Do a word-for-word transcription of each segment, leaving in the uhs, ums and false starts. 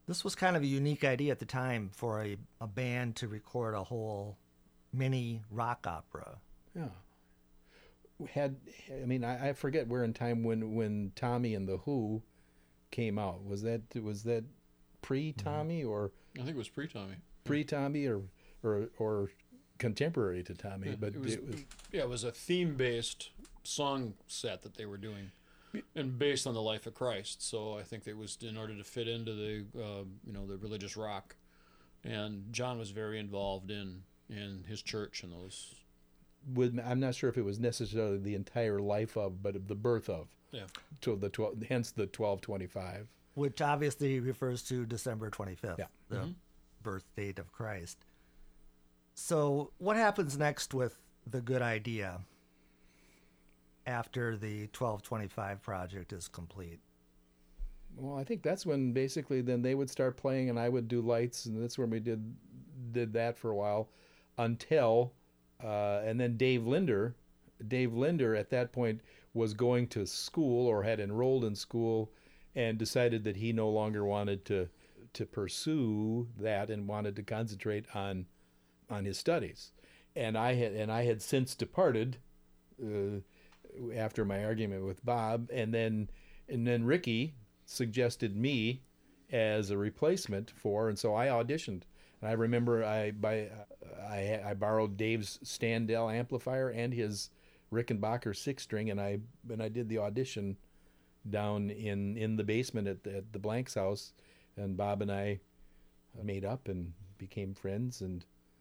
This was kind of a unique idea at the time for a, a band to record a whole mini rock opera. Yeah. Had I mean I, I forget where in time when, when Tommy and the Who came out. Was that was that pre Tommy mm-hmm. or I think it was pre Tommy. Pre Tommy or or or contemporary to Tommy, yeah, but it was, it was yeah, it was a theme based song set that they were doing, and based on the life of Christ. So I think it was in order to fit into the uh, you know the religious rock, and John was very involved in in his church and those. With, I'm not sure if it was necessarily the entire life of, but the birth of. Yeah. To the twelve, hence the twelve twenty-five, which obviously refers to December twenty-fifth, yeah. the mm-hmm. birth date of Christ. So, what happens next with the Good Idea after the twelve twenty-five project is complete? Well, I think that's when basically then they would start playing, and I would do lights, and that's when we did did that for a while, until. Uh, and then Dave Linder, Dave Linder at that point was going to school or had enrolled in school and decided that he no longer wanted to to pursue that and wanted to concentrate on on his studies. And I had and I had since departed uh, after my argument with Bob, and then and then Ricky suggested me as a replacement for, and so I auditioned. And I remember I by I I borrowed Dave's Standell amplifier and his Rickenbacker six string, and I and I did the audition down in, in the basement at the, at the Blanks house, and Bob and I made up and became friends, and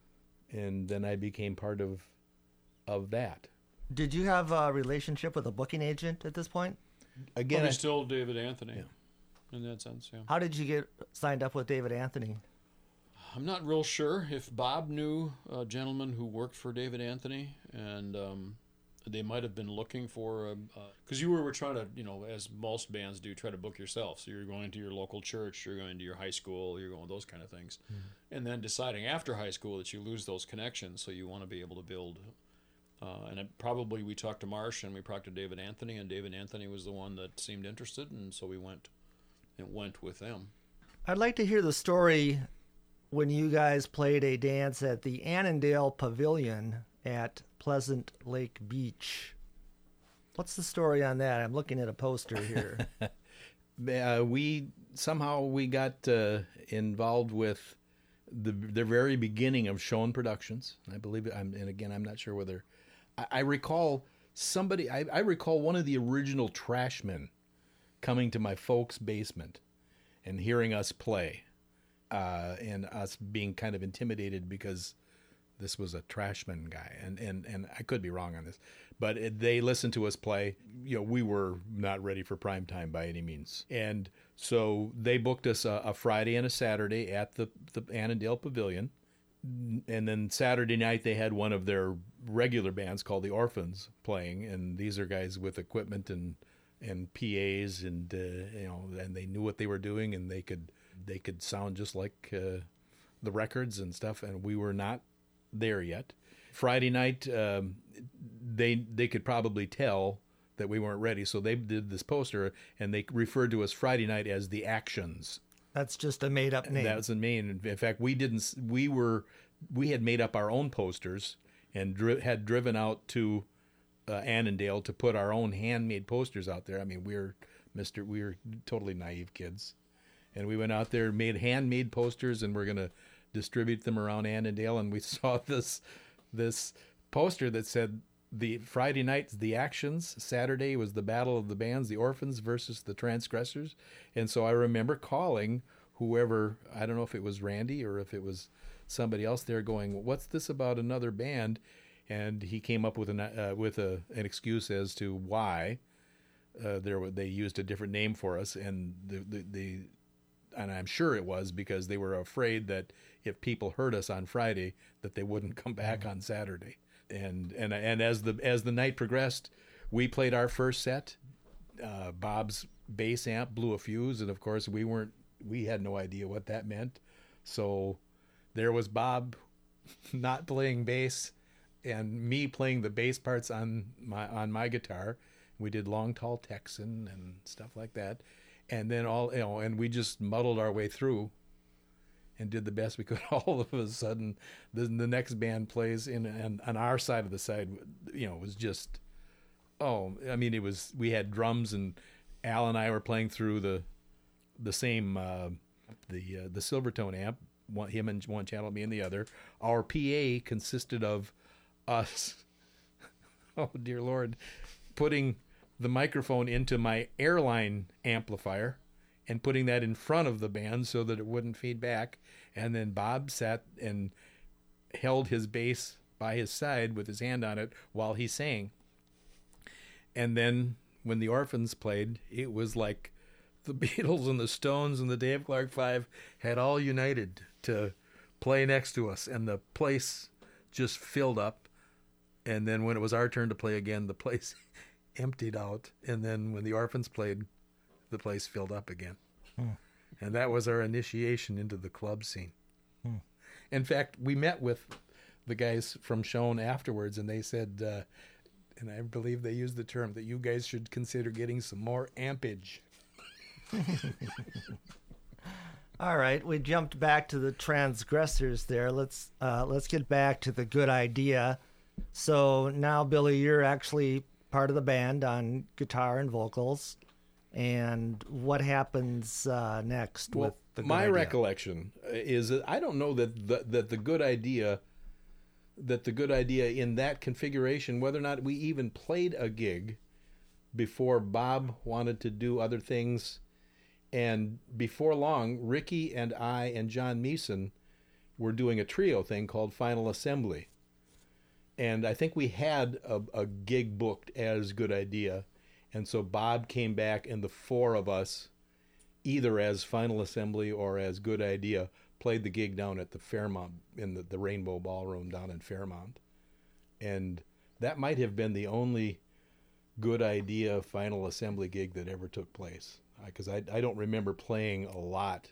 and then I became part of of that. Did you have a relationship with a booking agent at this point? Again, Probably I, still David Anthony. Yeah. In that sense, yeah. How did you get signed up with David Anthony? I'm not real sure if Bob knew a gentleman who worked for David Anthony, and um, they might have been looking for, because you were, were trying to, you know, as most bands do, try to book yourself. So you're going to your local church, you're going to your high school, you're going those kind of things. Mm-hmm. And then deciding after high school that you lose those connections, so you want to be able to build. Uh, and it, probably we talked to Marsh and we talked to David Anthony, and David Anthony was the one that seemed interested, and so we went, it went with them. I'd like to hear the story when you guys played a dance at the Annandale Pavilion at Pleasant Lake Beach. What's the story on that? I'm looking at a poster here. uh, we somehow we got uh, involved with the the very beginning of Schoen Productions. I believe it. I'm, and again, I'm not sure whether I, I recall somebody. I, I recall one of the original Trashmen coming to my folks' basement and hearing us play. Uh, and us being kind of intimidated because this was a Trashman guy, and, and, and I could be wrong on this, but it, they listened to us play. You know, we were not ready for prime time by any means, and so they booked us a, a Friday and a Saturday at the the Annandale Pavilion, and then Saturday night they had one of their regular bands called the Orphans playing, and these are guys with equipment and and P As, and uh, you know, and they knew what they were doing, and they could. They could sound just like uh, the records and stuff, and we were not there yet. Friday night, um, they they could probably tell that we weren't ready, so they did this poster, and they referred to us Friday night as the Actions. That's just a made-up name. That was the main. In fact, we didn't. We were we had made up our own posters and dri- had driven out to uh, Annandale to put our own handmade posters out there. I mean, we were Mister We were totally naive kids. And we went out there, made handmade posters, and we're going to distribute them around Annandale. And we saw this this poster that said, the Friday night's the Actions, Saturday was the Battle of the Bands, the Orphans versus the Transgressors. And so I remember calling whoever, I don't know if it was Randy or if it was somebody else there, going, what's this about another band? And he came up with an, uh, with a, an excuse as to why uh, there they used a different name for us. And the the, the And I'm sure it was because they were afraid that if people heard us on Friday, that they wouldn't come back mm-hmm. on Saturday. And and and as the as the night progressed, we played our first set. Uh, Bob's bass amp blew a fuse, and of course we weren't. We had no idea what that meant. So there was Bob not playing bass, and me playing the bass parts on my on my guitar. We did Long Tall Texan and stuff like that. and then all you know, and we just muddled our way through, and did the best we could. All of a sudden, the the next band plays in, and on our side of the side, you know, it was just, oh, I mean, it was we had drums, and Al and I were playing through the the same uh, the uh, the Silvertone amp. One, him in one channel, me in the other. Our P A consisted of us. Oh dear Lord, putting the microphone into my airline amplifier and putting that in front of the band so that it wouldn't feed back. And then Bob sat and held his bass by his side with his hand on it while he sang. And then when the Orphans played, it was like the Beatles and the Stones and the Dave Clark Five had all united to play next to us, and the place just filled up. And then when it was our turn to play again, the place emptied out. And then when the Orphans played, the place filled up again. Hmm. And that was our initiation into the club scene. Hmm. In fact, we met with the guys from Schoen afterwards, and they said, uh, and I believe they used the term, that you guys should consider getting some more ampage. All right, we jumped back to the Transgressors there. Let's uh, let's get back to the Good Idea. So now, Billy, you're actually part of the band on guitar and vocals. And what happens uh, next well, with the Good my Idea? recollection is that I don't know that the, that the Good Idea that the Good Idea in that configuration, whether or not we even played a gig before Bob wanted to do other things. And before long, Ricky and I and John Meeson were doing a trio thing called Final Assembly. And I think we had a, a gig booked as Good Idea. And so Bob came back, and the four of us, either as Final Assembly or as Good Idea, played the gig down at the Fairmont, in the, the Rainbow Ballroom down in Fairmont. And that might have been the only Good Idea Final Assembly gig that ever took place. Because I, I don't remember playing a lot.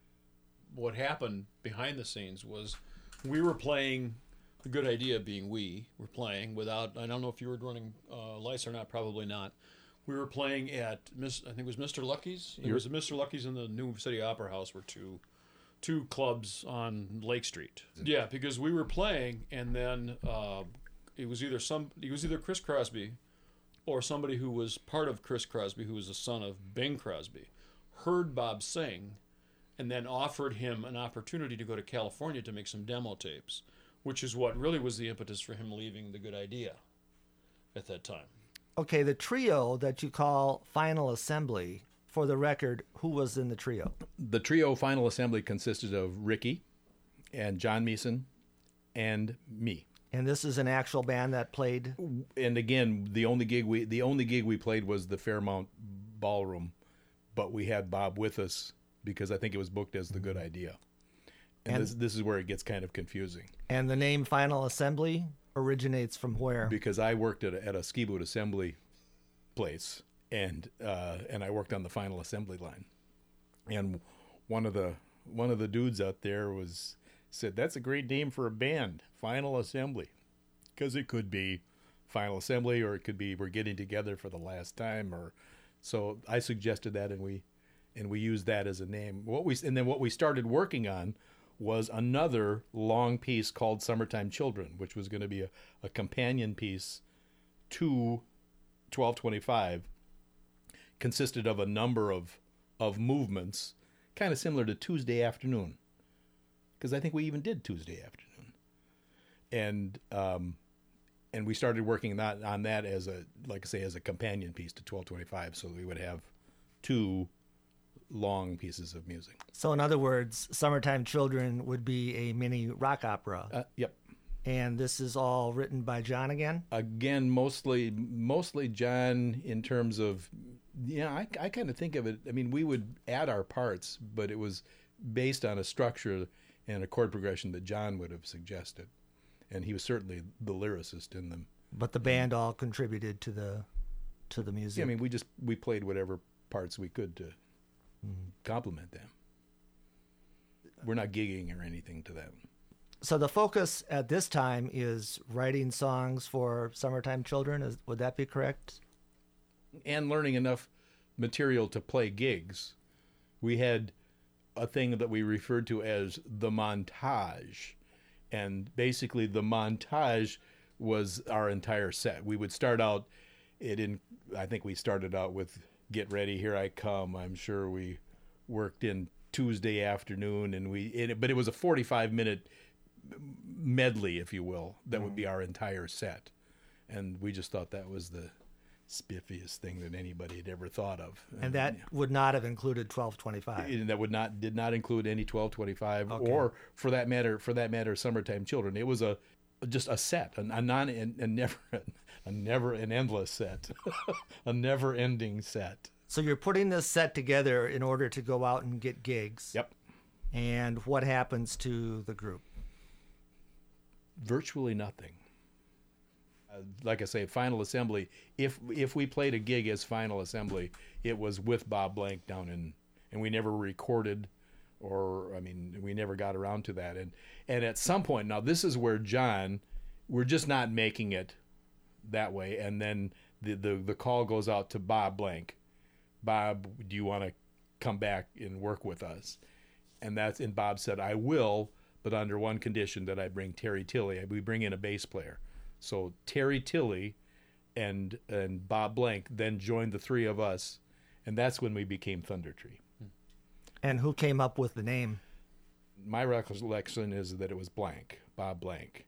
What happened behind the scenes was we were playing, the Good Idea being we were playing without, I don't know if you were running uh, lights or not, probably not. We were playing at, Miss, I think it was Mister Lucky's. It You're, was Mister Lucky's and the New City Opera House were two two clubs on Lake Street. Yeah, because we were playing, and then uh, it was either some, it was either Chris Crosby or somebody who was part of Chris Crosby, who was the son of Bing Crosby, heard Bob sing and then offered him an opportunity to go to California to make some demo tapes, which is what really was the impetus for him leaving the Good Idea at that time. Okay, the trio that you call Final Assembly, for the record, who was in the trio? The trio Final Assembly consisted of Ricky and John Meeson and me. And this is an actual band that played. And again, the only gig we the only gig we played was the Fairmont Ballroom, but we had Bob with us because I think it was booked as the Good Idea. And, and this this is where it gets kind of confusing. And the name Final Assembly originates from where? Because I worked at a, at a ski boot assembly place, and uh, and I worked on the Final Assembly line. And one of the one of the dudes out there was. Said, that's a great name for a band, Final Assembly. Because it could be Final Assembly, or it could be we're getting together for the last time. Or so I suggested that, and we and we used that as a name. What we and then what we started working on was another long piece called Summertime Children, which was going to be a, a companion piece to twelve twenty-five. Consisted of a number of of movements, kind of similar to Tuesday Afternoon. Because I think we even did Tuesday Afternoon, and um, and we started working that on that as a like I say as a companion piece to twelve twenty-five, so we would have two long pieces of music. So in other words, Summertime Children would be a mini rock opera. Uh, yep. And this is all written by John again? Again, mostly mostly John in terms of yeah. I I kind of think of it. I mean, we would add our parts, but it was based on a structure and a chord progression that John would have suggested. And he was certainly the lyricist in them. But the band all contributed to the to the music. Yeah, I mean, we just we played whatever parts we could to mm-hmm. complement them. We're not gigging or anything to them. So the focus at this time is writing songs for Summertime Children. Is, would that be correct? And learning enough material to play gigs, we had a thing that we referred to as the montage. And basically the montage was our entire set. We would start out, it in, I think we started out with Get Ready, Here I Come. I'm sure we worked in Tuesday afternoon, and we, it, but it was a forty-five minute medley, if you will, that mm. would be our entire set. And we just thought that was the spiffiest thing that anybody had ever thought of. And, and that yeah. would not have included twelve twenty-five. And that would not did not include any twelve twenty-five, okay. or for that matter, for that matter, Summertime Children. It was a just a set, a, a non, a never, a never an endless set, a never-ending set. So you're putting this set together in order to go out and get gigs. Yep. And what happens to the group? Virtually nothing. Uh, like I say, Final Assembly, if if we played a gig as Final Assembly, it was with Bob Blank down in, and we never recorded, or, I mean, we never got around to that. And, and at some point, now this is where John, we're just not making it that way. And then the, the, the call goes out to Bob Blank. Bob, do you want to come back and work with us? And that's, and Bob said, I will, but under one condition, that I bring Terry Tilley. We bring in a bass player. So Terry Tilley and and Bob Blank then joined the three of us, and that's when we became Thunder Tree. And who came up with the name? My recollection is that it was Blank, Bob Blank.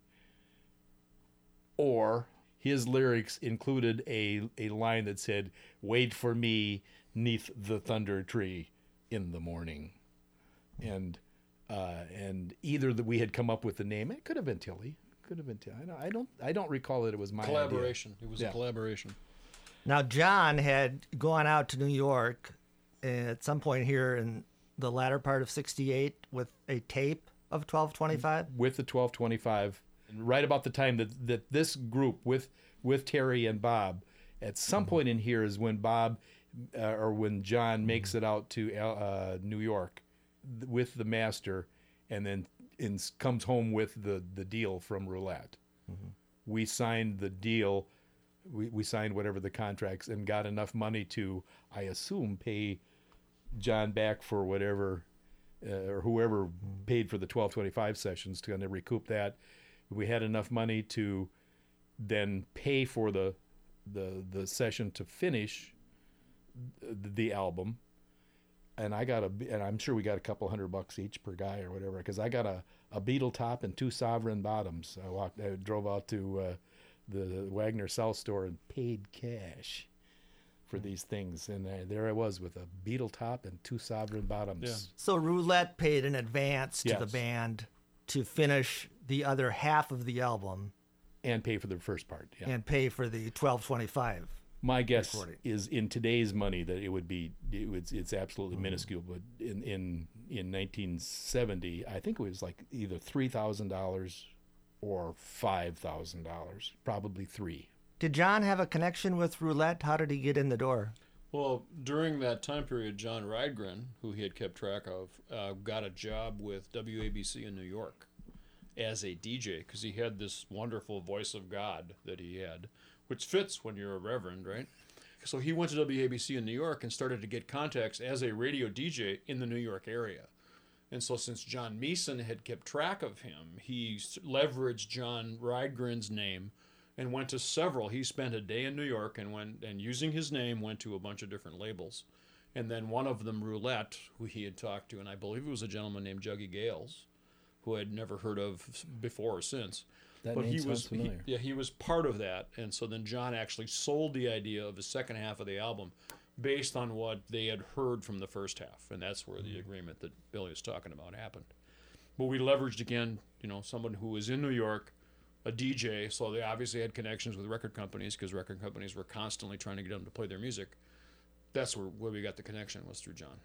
Or his lyrics included a, a line that said, "Wait for me 'neath the thunder tree in the morning." And uh, and either that we had come up with the name, it could have been Tilley. Could have been. I don't. I don't. I don't recall that it was my collaboration. Idea. It was yeah. a collaboration. Now, John had gone out to New York at some point here in the latter part of sixty-eight with a tape of twelve twenty-five. With the twelve twenty-five, and right about the time that that this group with with Terry and Bob, at some mm-hmm. point in here is when Bob uh, or when John mm-hmm. makes it out to uh, New York with the master, and then. In, comes home with the, the deal from Roulette. Mm-hmm. We signed the deal. We, we signed whatever the contracts and got enough money to, I assume, pay John back for whatever, uh, or whoever mm-hmm. paid for the twelve twenty-five sessions to kind of recoup that. We had enough money to then pay for the the the session to finish the, the album. And I got a, and I'm sure we got a couple hundred bucks each per guy or whatever, because I got a, a Beetle top and two Sovereign bottoms. I walked, I drove out to uh, the Wagner South store and paid cash for these things, and uh, there I was with a Beetle top and two Sovereign bottoms. Yeah. So Roulette paid in advance to yes. the band to finish the other half of the album, and pay for the first part, yeah. and pay for the twelve twenty-five. My guess recording. is in today's money that it would be it was it's absolutely mm-hmm. minuscule, but in in in nineteen seventy, I think it was like either three thousand dollars or five thousand dollars, probably three. Did John have a connection with Roulette? How did he get in the door? Well, during that time period, John Rydgren, who he had kept track of, uh, got a job with W A B C in New York as a D J, because he had this wonderful voice of God that he had, which fits when you're a reverend, right? So he went to W A B C in New York and started to get contacts as a radio D J in the New York area. And so since John Meeson had kept track of him, he leveraged John Rydgren's name and went to several. He spent a day in New York and went and using his name went to a bunch of different labels. And then one of them, Roulette, who he had talked to, and I believe it was a gentleman named Juggy Gales, who I'd never heard of before or since. That but name he sounds was, familiar. He, yeah, he was part of that, and so then John actually sold the idea of the second half of the album based on what they had heard from the first half, and that's where the agreement that Billy was talking about happened. But we leveraged again, you know, someone who was in New York, a D J, so they obviously had connections with record companies because record companies were constantly trying to get them to play their music. That's where, where we got the connection, was through John.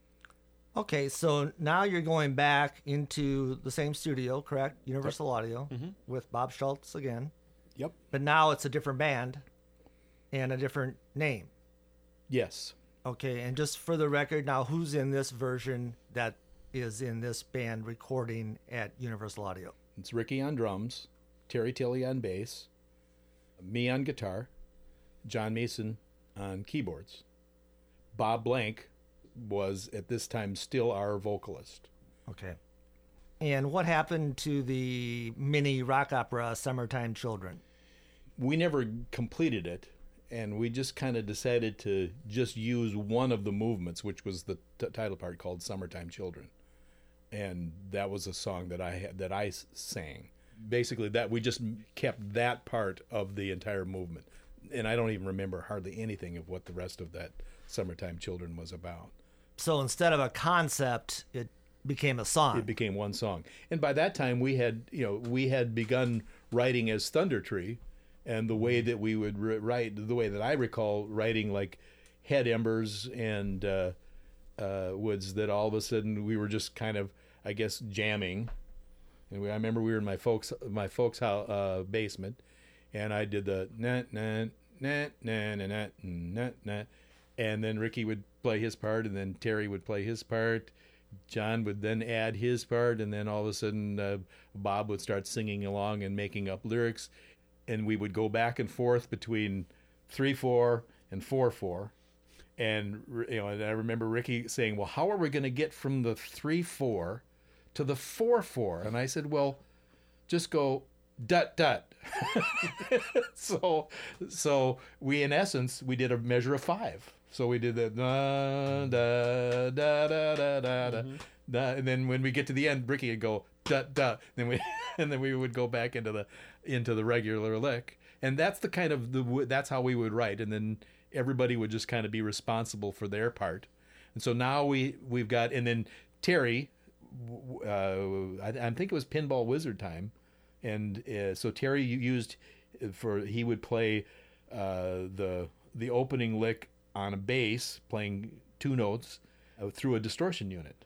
Okay, so now you're going back into the same studio, correct? Universal correct. Audio, mm-hmm. with Bob Schultz again. Yep. But now it's a different band and a different name. Yes. Okay, and just for the record, now who's in this version that is in this band recording at Universal Audio? It's Ricky on drums, Terry Tilley on bass, me on guitar, John Meeson on keyboards. Bob Blank was at this time still our vocalist. Okay. And what happened to the mini rock opera Summertime Children? We never completed it, and we just kind of decided to just use one of the movements, which was the t- title part called Summertime Children. And that was a song that I had, that I s- sang. Basically, that we just kept that part of the entire movement. And I don't even remember hardly anything of what the rest of that Summertime Children was about. So instead of a concept, it became a song. It became one song. And by that time we had, you know, we had begun writing as Thunder Tree, and the way that we would re- write, the way that I recall writing like Head Embers and uh, uh, Woods, that all of a sudden we were just kind of, I guess, jamming. And we, I remember we were in my folks, my folks' house, uh, basement, and I did the na na na na na na na na, and then Ricky would play his part, and then Terry would play his part. John would then add his part, and then all of a sudden uh, Bob would start singing along and making up lyrics, and we would go back and forth between three four and four four, and you know, and I remember Ricky saying, "Well, how are we going to get from the three four to the four four?" And I said, "Well, just go dut dut." so, so we in essence we did a measure of five. So we did the da da da da da da da, Mhm. da, and then when we get to the end, Ricky would go da da. Then we and then we would go back into the into the regular lick, and that's the kind of the that's how we would write, and then everybody would just kind of be responsible for their part. And so now we we've got, and then Terry, uh, I, I think it was Pinball Wizard time, and uh, so Terry used for he would play uh, the the opening lick on a bass, playing two notes uh, through a distortion unit.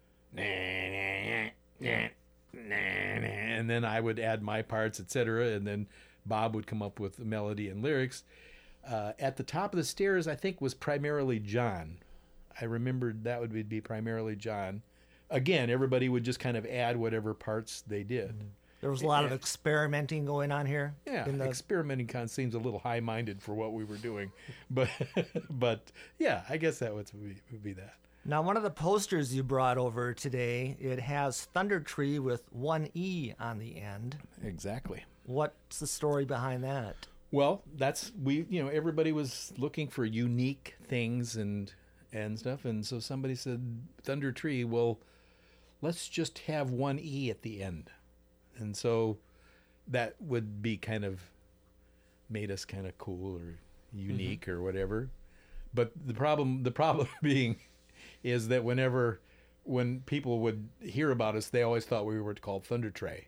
And then I would add my parts, et cetera. And then Bob would come up with the melody and lyrics. Uh, at the top of the stairs, I think, was primarily John. I remembered that would be primarily John. Again, everybody would just kind of add whatever parts they did. Mm-hmm. There was a lot of experimenting going on here. Yeah, in the... experimenting kind of seems a little high-minded for what we were doing, but but yeah, I guess that would be, would be that. Now, one of the posters you brought over today, it has Thunder Tree with one E on the end. Exactly. What's the story behind that? Well, that's we. You know, everybody was looking for unique things and and stuff, and so somebody said Thunder Tree. Well, let's just have one E at the end. And so that would be kind of made us kind of cool or unique mm-hmm. or whatever. But the problem, the problem being is that whenever, when people would hear about us, they always thought we were called Thunder Tray.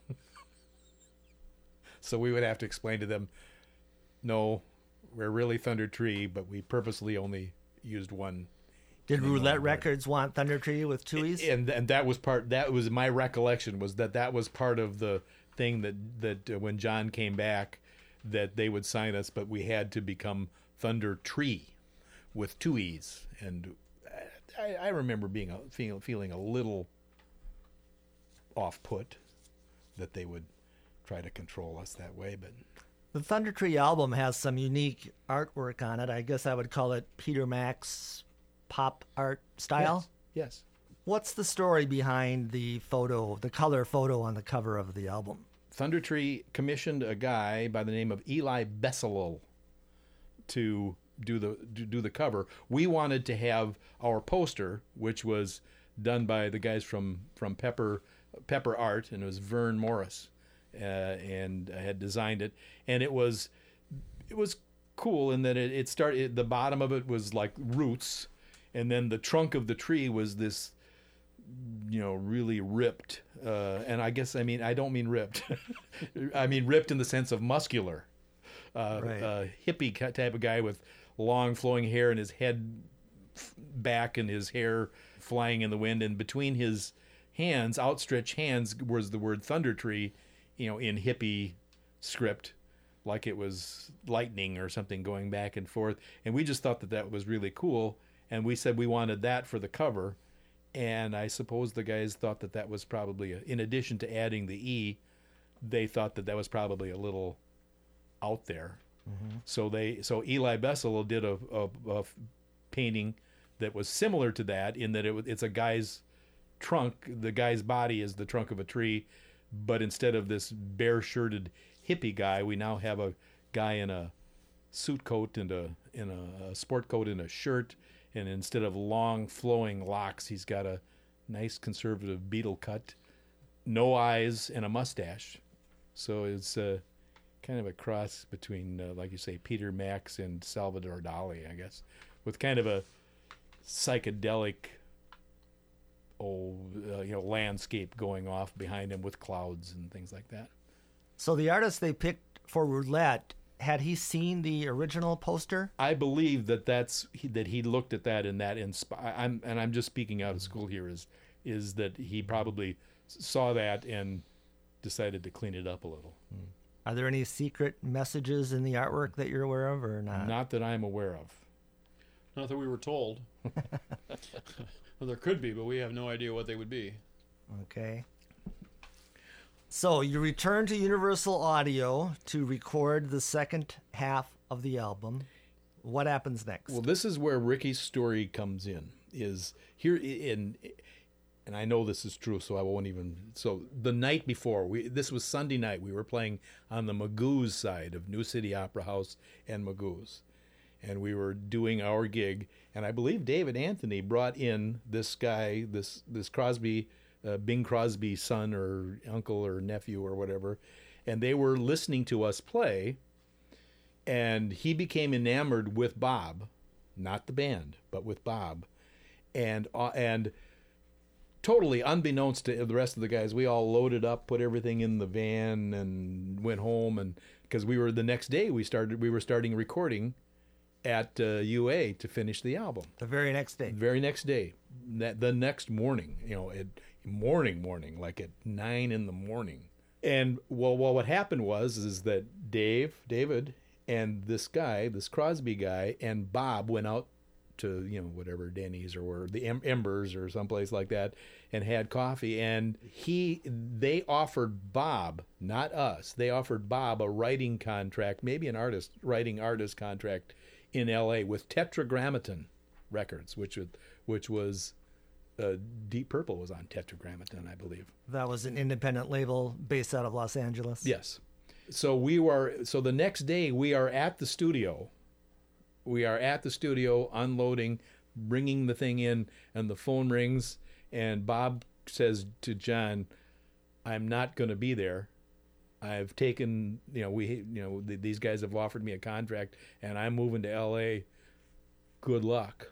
So we would have to explain to them, no, we're really Thunder Tree, but we purposely only used one. Did Roulette Records want Thunder Tree with two E's? And and that was part. That was my recollection, was that that was part of the thing that that uh, when John came back, that they would sign us, but we had to become Thunder Tree with two E's. And I, I remember being a, feeling feeling a little off put that they would try to control us that way. But the Thunder Tree album has some unique artwork on it. I guess I would call it Peter Max pop art style. Yes. Yes. What's the story behind the photo, the color photo on the cover of the album? Thunder Tree commissioned a guy by the name of Eli Besselel to do the do, do the cover. We wanted to have our poster, which was done by the guys from from Pepper Pepper Art, and it was Vern Morris, uh, and I had designed it, and it was it was cool in that it, it started. The bottom of it was like roots. And then the trunk of the tree was this, you know, really ripped. Uh, and I guess, I mean, I don't mean ripped. I mean ripped in the sense of muscular. Uh, right. uh, hippie type of guy with long flowing hair and his head back and his hair flying in the wind. And between his hands, outstretched hands, was the word Thunder Tree, you know, in hippie script, like it was lightning or something going back and forth. And we just thought that that was really cool. And we said we wanted that for the cover, and I suppose the guys thought that that was probably, a, in addition to adding the E, they thought that that was probably a little out there. Mm-hmm. So they, so Eli Besselel did a, a, a painting that was similar to that in that it, it's a guy's trunk. The guy's body is the trunk of a tree, but instead of this bare-shirted hippie guy, we now have a guy in a suit coat and a in a, a sport coat and a shirt, and instead of long flowing locks, he's got a nice conservative beetle cut, no eyes, and a mustache. So it's uh, kind of a cross between, uh, like you say, Peter Max and Salvador Dali, I guess, with kind of a psychedelic, oh, uh, you know, landscape going off behind him with clouds and things like that. So the artist they picked for Roulette, had he seen the original poster? I believe that that's he, that he looked at that and that inspi- I'm and I'm just speaking out of school here is is that he probably saw that and decided to clean it up a little. Are there any secret messages in the artwork that you're aware of, or not? Not that I'm aware of. Not that we were told. Well, there could be, but we have no idea what they would be. Okay. So you return to Universal Audio to record the second half of the album. What happens next? Well, this is where Ricky's story comes in. Is here in, and I know this is true, so I won't even. So the night before, we this was Sunday night. We were playing on the Magoo's side of New City Opera House and Magoo's, and we were doing our gig. And I believe David Anthony brought in this guy, this this Crosby. Uh, Bing Crosby's son or uncle or nephew or whatever, and they were listening to us play, and he became enamored with Bob, not the band, but with Bob, and uh, and totally unbeknownst to the rest of the guys, we all loaded up, put everything in the van, and went home, and because we were the next day we started we were starting recording at uh, U A to finish the album. The very next day. The very next day, that the next morning, you know, it. morning morning like at nine in the morning. And well, well what happened was is that Dave David and this guy, this Crosby guy, and Bob went out to, you know, whatever, Denny's or where the em- Embers or someplace like that, and had coffee. And he they offered Bob, not us, they offered Bob a writing contract, maybe an artist writing artist contract in L A with Tetragrammaton Records, which would which was Uh, Deep Purple was on Tetragrammaton, I believe. That was an independent label based out of Los Angeles. Yes. So we were. So the next day we are at the studio. We are at the studio unloading, bringing the thing in, and the phone rings, and Bob says to John, "I'm not going to be there. I've taken. You know, we. You know, th- these guys have offered me a contract, and I'm moving to L A. Good luck."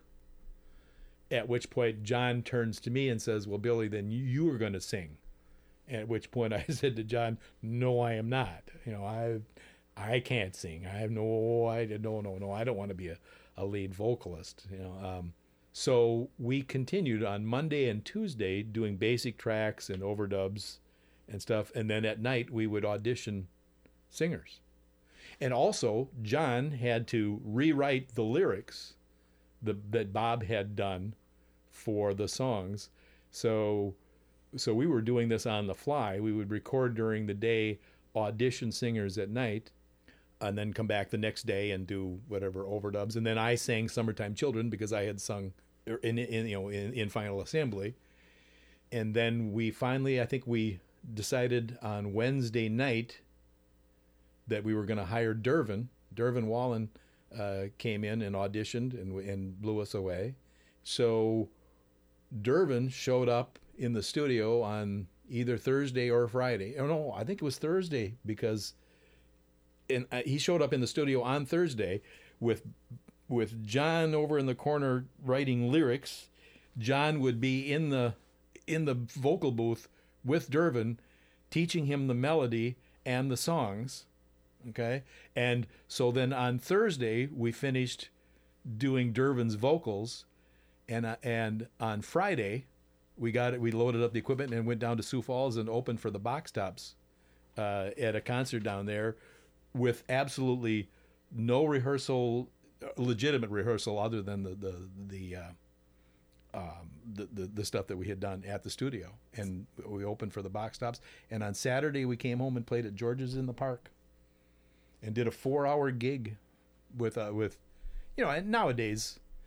At which point John turns to me and says, "Well, Billy, then you are going to sing." At which point I said to John, "No, I am not. You know, I I can't sing. I have no idea. No, no, no. I don't want to be a, a lead vocalist." You know, um, so we continued on Monday and Tuesday doing basic tracks and overdubs and stuff, and then at night we would audition singers. And also John had to rewrite the lyrics the, that Bob had done for the songs. So so we were doing this on the fly. We would record during the day, audition singers at night, and then come back the next day and do whatever overdubs. And then I sang Summertime Children because I had sung in, in you know in, in Final Assembly. And then we finally, I think we decided on Wednesday night that we were going to hire Dervin. Dervin Wallen uh, came in and auditioned and, and blew us away. So Dervin showed up in the studio on either Thursday or Friday. Oh, no, I think it was Thursday because and uh, he showed up in the studio on Thursday with with John over in the corner writing lyrics. John would be in the in the vocal booth with Dervin, teaching him the melody and the songs. Okay, and so then on Thursday we finished doing Dervin's vocals, and uh, and on Friday we got it. We loaded up the equipment and went down to Sioux Falls and opened for the Box Tops uh, at a concert down there, with absolutely no rehearsal, legitimate rehearsal, other than the the the. Uh, Um, the, the the stuff that we had done at the studio, and we opened for the Box Tops. And on Saturday we came home and played at George's in the Park, and did a four-hour gig with uh, with, you know. And nowadays,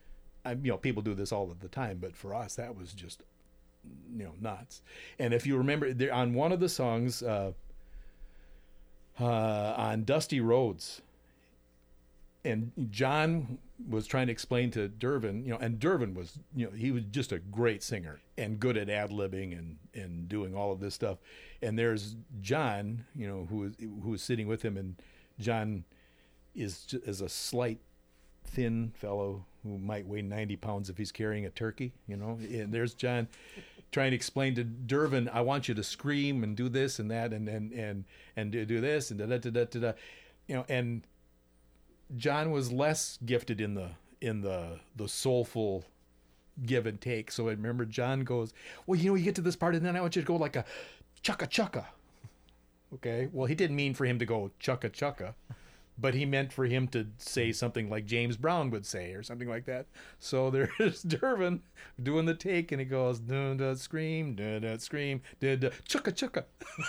I, you know, people do this all of the time, but for us, that was just, you know, nuts. And if you remember, there on one of the songs, uh, uh, on Dusty Roads, and John was trying to explain to Dervin, you know, and Dervin was, you know, he was just a great singer and good at ad-libbing and, and doing all of this stuff. And there's John, you know, who was, who was sitting with him, and John is ju- is a slight, thin fellow who might weigh ninety pounds if he's carrying a turkey, you know. And there's John trying to explain to Dervin, I want you to scream and do this and that and and and, and do, do this and da da da da da, you know. And John was less gifted in the in the the soulful give and take. So I remember John goes, well, you know, you get to this part and then I want you to go like a chucka chucka. Okay. Well, he didn't mean for him to go chucka chucka, but he meant for him to say something like James Brown would say or something like that. So there's Dervin doing the take and he goes, da da scream, da da scream, da da chucka chucka.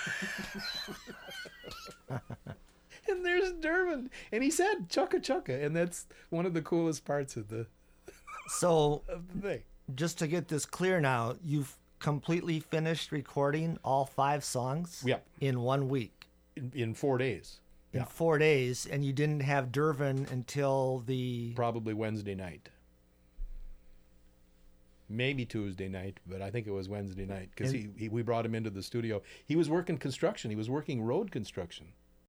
And there's Dervin, and he said "chucka chucka," and that's one of the coolest parts of the So, of the thing. just to get this clear now, you've completely finished recording all five songs Yep. in one week, In, in four days, in Yeah. four days, and you didn't have Dervin until the... probably Wednesday night, maybe Tuesday night, but I think it was Wednesday night because he, he we brought him into the studio. He was working construction. He was working road construction.